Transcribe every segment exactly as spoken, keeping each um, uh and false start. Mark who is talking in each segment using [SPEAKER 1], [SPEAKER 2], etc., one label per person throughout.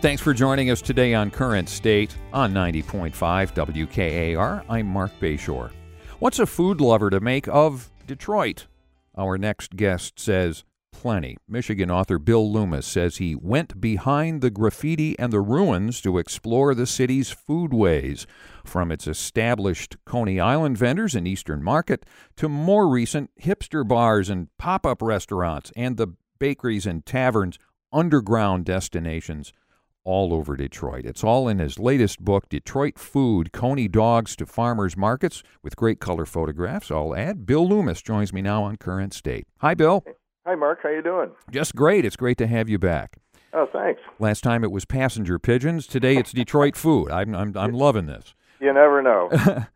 [SPEAKER 1] Thanks for joining us today on Current State on ninety point five W K A R. I'm Mark Bayshore. What's a food lover to make of Detroit? Our next guest says plenty. Michigan author Bill Loomis says he went behind the graffiti and the ruins to explore the city's foodways, from its established Coney Island vendors and Eastern Market to more recent hipster bars and pop-up restaurants and the bakeries and taverns, underground destinations all over Detroit. It's all in his latest book, Detroit Food, Coney Dogs to Farmers Markets, with great color photographs, I'll add. Bill Loomis joins me now on Current State. Hi, Bill.
[SPEAKER 2] Hi, Mark. How you doing?
[SPEAKER 1] Just great. It's great to have you back.
[SPEAKER 2] Oh, thanks.
[SPEAKER 1] Last time it was passenger pigeons. Today it's Detroit food. I'm I'm, I'm loving this.
[SPEAKER 2] You never know.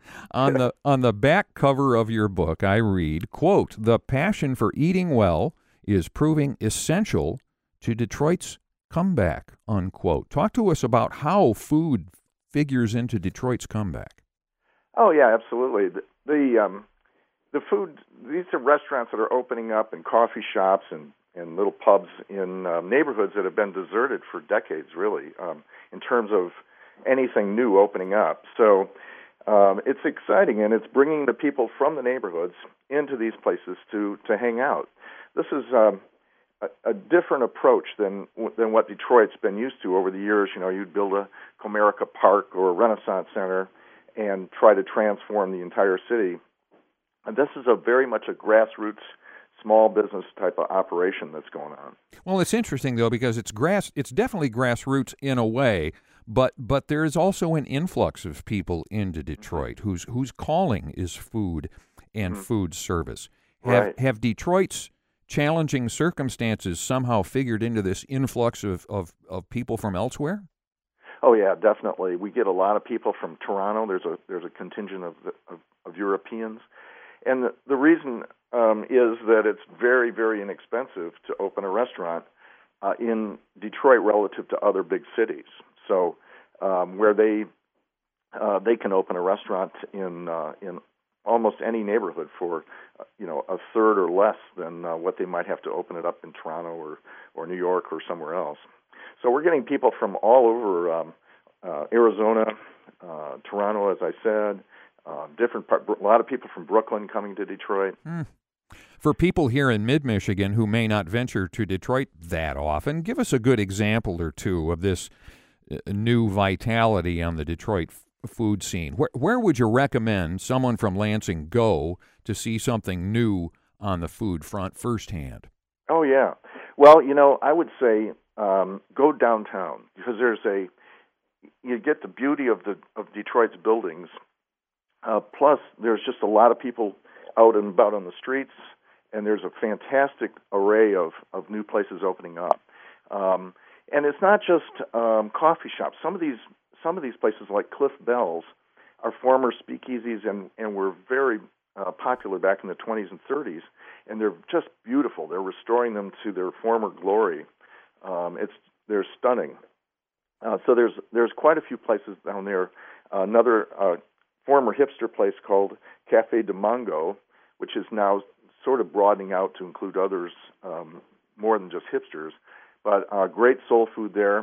[SPEAKER 1] on the on the back cover of your book, I read, quote, "The passion for eating well is proving essential to Detroit's comeback," unquote. Talk to us about how food figures into Detroit's comeback.
[SPEAKER 2] Oh, yeah, absolutely. The, the um the food, these are restaurants that are opening up, and coffee shops and, and little pubs in um, neighborhoods that have been deserted for decades, really, um, in terms of anything new opening up. So um, it's exciting, and it's bringing the people from the neighborhoods into these places to, to hang out. This is um, a, a different approach than than what Detroit's been used to over the years. You know, you'd build a Comerica Park or a Renaissance Center and try to transform the entire city. And this is a very much a grassroots, small business type of operation that's going on.
[SPEAKER 1] Well, it's interesting, though, because it's grass. It's definitely grassroots in a way, but but there is also an influx of people into Detroit whose whose calling is food and mm-hmm. food service. Have,
[SPEAKER 2] right.
[SPEAKER 1] have Detroit's challenging circumstances somehow figured into this influx of, of, of people from elsewhere?
[SPEAKER 2] Oh, yeah, definitely. We get a lot of people from Toronto. There's a there's a contingent of of, of Europeans. And the, the reason um, is that it's very, very inexpensive to open a restaurant uh, in Detroit relative to other big cities. So um, where they uh, they can open a restaurant in uh, in almost any neighborhood for uh, you know a third or less than uh, what they might have to open it up in Toronto or, or New York or somewhere else. So we're getting people from all over um, uh, Arizona, uh, Toronto, as I said. Uh, different part, a lot of people from Brooklyn coming to Detroit.
[SPEAKER 1] Mm. For people here in mid-Michigan who may not venture to Detroit that often, give us a good example or two of this uh, new vitality on the Detroit f- food scene. Where, where would you recommend someone from Lansing go to see something new on the food front firsthand?
[SPEAKER 2] Oh, yeah. Well, you know, I would say um, go downtown, because there's a, you get the beauty of the of Detroit's buildings. Uh, plus, there's just a lot of people out and about on the streets, and there's a fantastic array of, of new places opening up. Um, and it's not just um, coffee shops. Some of these some of these places, like Cliff Bell's, are former speakeasies and, and were very uh, popular back in the twenties and thirties, and they're just beautiful. They're restoring them to their former glory. Um, it's they're stunning. Uh, so there's there's quite a few places down there. Uh, another uh, former hipster place called Cafe de Mongo, which is now sort of broadening out to include others, um, more than just hipsters. But uh, great soul food there,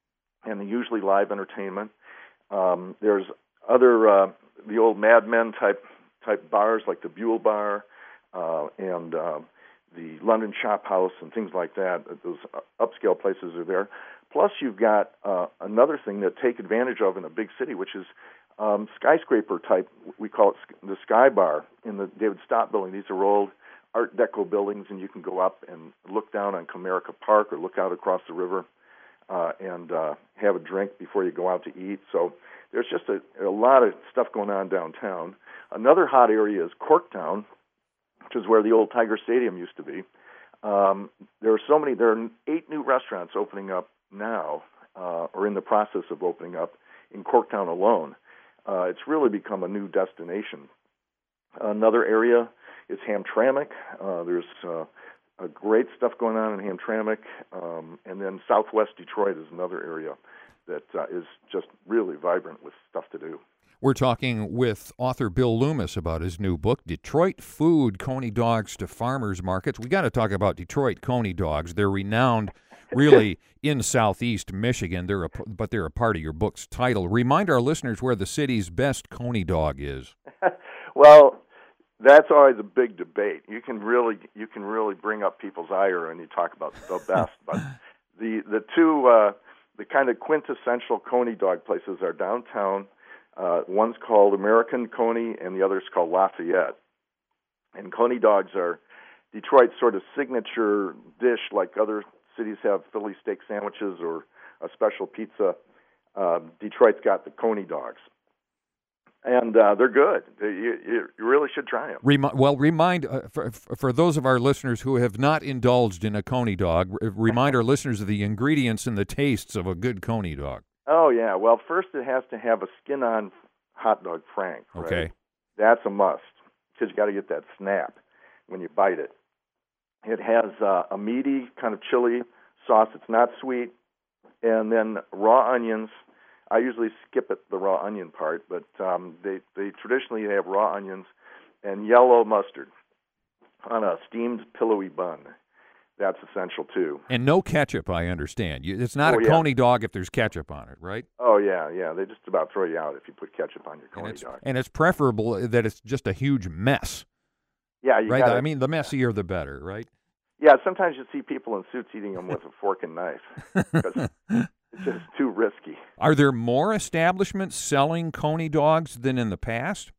[SPEAKER 2] and usually live entertainment. Um, there's other, uh, the old Mad Men type type bars like the Buell Bar uh, and uh, the London Chop House and things like that. Those upscale places are there. Plus, you've got uh, another thing to take advantage of in a big city, which is Um, skyscraper type, we call it the Sky Bar in the David Stott building. These are old Art Deco buildings, and you can go up and look down on Comerica Park or look out across the river uh, and uh, have a drink before you go out to eat. So there's just a, a lot of stuff going on downtown. Another hot area is Corktown, which is where the old Tiger Stadium used to be. Um, there are so many, there are eight new restaurants opening up now, uh, or in the process of opening up in Corktown alone. Uh, it's really become a new destination. Another area is Hamtramck. Uh, there's uh, a great stuff going on in Hamtramck. Um, and then Southwest Detroit is another area that uh, is just really vibrant with stuff to do.
[SPEAKER 1] We're talking with author Bill Loomis about his new book, Detroit Food, Coney Dogs to Farmers Markets. We got to talk about Detroit Coney Dogs. They're renowned really in southeast Michigan. They're a, but they're a part of your book's title. Remind our listeners where the city's best Coney dog is.
[SPEAKER 2] Well, that's always a big debate. You can really you can really bring up people's ire when you talk about the best. But the the two uh, the kind of quintessential Coney dog places are downtown. Uh, one's called American Coney, and the other's called Lafayette. And Coney dogs are Detroit's sort of signature dish, like other cities have Philly steak sandwiches or a special pizza. Uh, Detroit's got the Coney dogs. And uh, they're good. You, you really should try them.
[SPEAKER 1] Remi- well, remind, uh, for, for those of our listeners who have not indulged in a Coney dog, r- remind our listeners of the ingredients and the tastes of a good Coney dog.
[SPEAKER 2] Oh, yeah. Well, first it has to have a skin-on hot dog frank. Right?
[SPEAKER 1] Okay.
[SPEAKER 2] That's a must, because you got to get that snap when you bite it. It has uh, a meaty kind of chili sauce. It's not sweet. And then raw onions. I usually skip it, the raw onion part, but um, they, they traditionally have raw onions and yellow mustard on a steamed pillowy bun. That's essential, too.
[SPEAKER 1] And no ketchup, I understand. You, it's not
[SPEAKER 2] Oh,
[SPEAKER 1] a
[SPEAKER 2] yeah.
[SPEAKER 1] Coney dog if there's ketchup on it, right?
[SPEAKER 2] Oh, yeah, yeah. They just about throw you out if you put ketchup on your
[SPEAKER 1] And
[SPEAKER 2] Coney
[SPEAKER 1] it's,
[SPEAKER 2] dog.
[SPEAKER 1] and it's preferable that it's just a huge mess,
[SPEAKER 2] Yeah, you
[SPEAKER 1] right?
[SPEAKER 2] gotta,
[SPEAKER 1] I mean, the messier the better, right?
[SPEAKER 2] yeah, sometimes you see people in suits eating them with a fork and knife because it's just too risky.
[SPEAKER 1] Are there more establishments selling Coney dogs than in the past?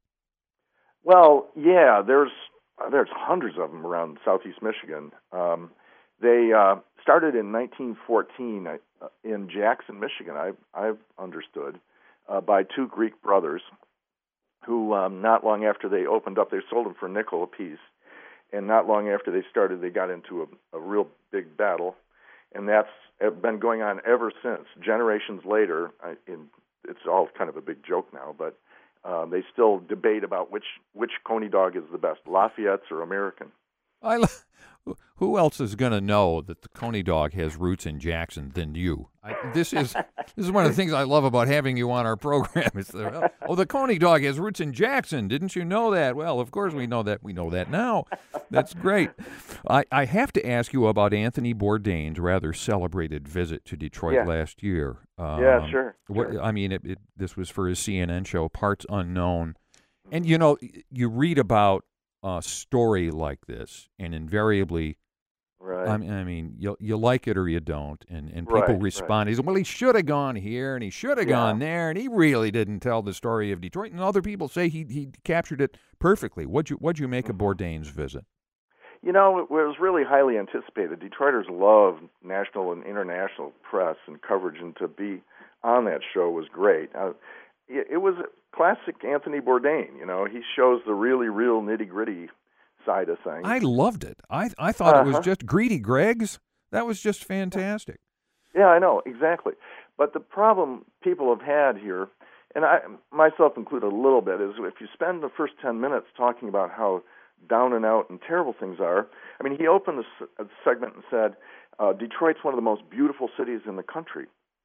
[SPEAKER 2] Well, yeah, there's there's hundreds of them around southeast Michigan. Um, they uh, started in nineteen fourteen uh, in Jackson, Michigan. I, I've understood uh, by two Greek brothers who, um, not long after they opened up, they sold them for a nickel apiece. And not long after they started, they got into a, a real big battle, and that's been going on ever since. Generations later, I, in, it's all kind of a big joke now, but uh, they still debate about which which Coney dog is the best, Lafayette's or American.
[SPEAKER 1] I, lo- who else is going to know that the Coney dog has roots in Jackson than you? I, this is this is one of the things I love about having you on our program. It's the, oh, the Coney dog has roots in Jackson. Didn't you know that? Well, of course we know that. We know that now. That's great. I, I have to ask you about Anthony Bourdain's rather celebrated visit to Detroit
[SPEAKER 2] Yeah.
[SPEAKER 1] last year. Um,
[SPEAKER 2] Yeah, sure,
[SPEAKER 1] What,
[SPEAKER 2] sure.
[SPEAKER 1] I mean, it, it, this was for his C N N show, Parts Unknown. And, you know, you read about a story like this, and invariably,
[SPEAKER 2] Right.
[SPEAKER 1] I mean, I mean, you you like it or you don't, and, and people
[SPEAKER 2] Right,
[SPEAKER 1] respond. He said, well, he should have gone here, and he should have
[SPEAKER 2] Yeah.
[SPEAKER 1] gone there, and he really didn't tell the story of Detroit. And other people say he he captured it perfectly. What'd you what'd you make of Bourdain's visit?
[SPEAKER 2] You know, it was really highly anticipated. Detroiters love national and international press and coverage, and to be on that show was great. Uh, it, it was classic Anthony Bourdain. You know, he shows the really real nitty-gritty side of things.
[SPEAKER 1] I loved it. I I thought it was
[SPEAKER 2] Uh-huh.
[SPEAKER 1] just Greedy Greg's. That was just fantastic.
[SPEAKER 2] Yeah, I know, exactly. But the problem people have had here, and I myself included a little bit, is if you spend the first ten minutes talking about how down and out and terrible things are. I mean, he opened the s- segment and said, uh, Detroit's one of the most beautiful cities in the country.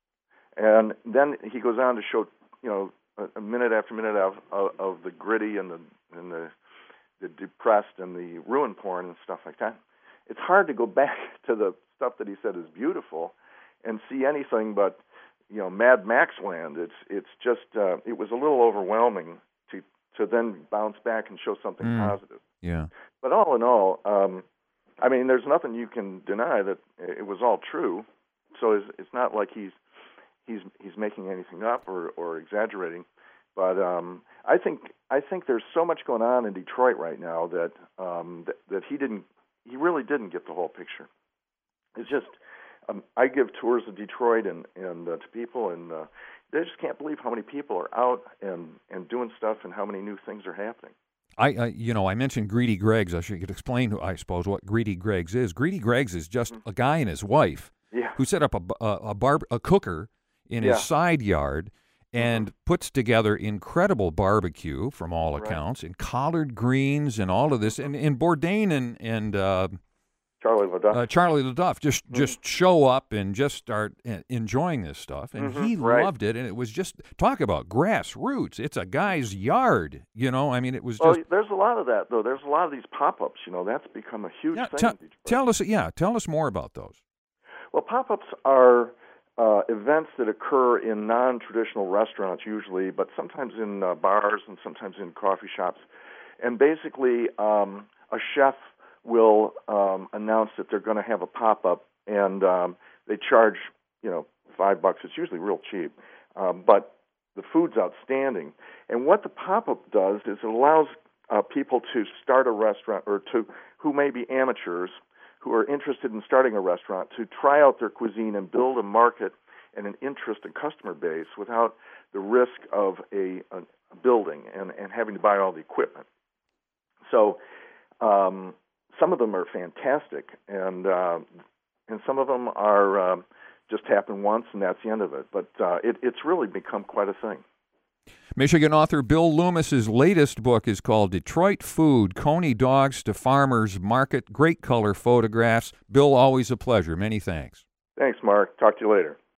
[SPEAKER 2] And then he goes on to show, you know, a, a minute after minute of, of, of the gritty and the and the, the depressed and the ruin porn and stuff like that. It's hard to go back to the stuff that he said is beautiful and see anything but, you know, Mad Max land. It's it's just uh, it was a little overwhelming to to then bounce back and show something
[SPEAKER 1] Mm.
[SPEAKER 2] positive.
[SPEAKER 1] Yeah.
[SPEAKER 2] But all in all, um, I mean, there's nothing you can deny that it was all true. So it's, it's not like he's he's he's making anything up or, or exaggerating. But um, I think I think there's so much going on in Detroit right now that um, that, that he didn't he really didn't get the whole picture. It's just um, I give tours of Detroit and and uh, to people, and uh, they just can't believe how many people are out and, and doing stuff and how many new things are happening.
[SPEAKER 1] I, I, you know, I mentioned Greedy Greg's. I should explain, I suppose, what Greedy Greg's is. Greedy Greg's is just a guy and his wife
[SPEAKER 2] Yeah.
[SPEAKER 1] who set up a a, a, bar, a cooker in
[SPEAKER 2] Yeah.
[SPEAKER 1] his side yard and puts together incredible barbecue from all
[SPEAKER 2] Right.
[SPEAKER 1] accounts, and collard greens and all of this. And, and Bourdain and and uh,
[SPEAKER 2] Charlie LaDuff.
[SPEAKER 1] uh, Charlie LaDuff just
[SPEAKER 2] Mm-hmm.
[SPEAKER 1] just show up and just start uh, enjoying this stuff, and
[SPEAKER 2] Mhm,
[SPEAKER 1] he
[SPEAKER 2] right.
[SPEAKER 1] loved it. And it was just talk about grassroots. It's a guy's yard, you know. I mean, it was
[SPEAKER 2] Well,
[SPEAKER 1] just.
[SPEAKER 2] there's a lot of that, though. There's a lot of these pop-ups. You know, that's become a huge
[SPEAKER 1] Yeah,
[SPEAKER 2] thing.
[SPEAKER 1] tell,
[SPEAKER 2] in Detroit.
[SPEAKER 1] tell us, yeah, tell us more about those.
[SPEAKER 2] Well, pop-ups are uh, events that occur in non-traditional restaurants usually, but sometimes in uh, bars and sometimes in coffee shops. And basically, um, a chef will um, announce that they're going to have a pop-up, and um, they charge, you know, five bucks. It's usually real cheap, um, but the food's outstanding. And what the pop-up does is it allows uh, people to start a restaurant, or to who may be amateurs, who are interested in starting a restaurant, to try out their cuisine and build a market and an interest in customer base without the risk of a, a building and, and having to buy all the equipment. So um, some of them are fantastic, and uh, and some of them are uh, just happen once, and that's the end of it. But uh, it, it's really become quite a thing.
[SPEAKER 1] Michigan author Bill Loomis's latest book is called Detroit Food, Coney Dogs to Farmers Market. Great color photographs. Bill, always a pleasure. Many thanks.
[SPEAKER 2] Thanks, Mark. Talk to you later.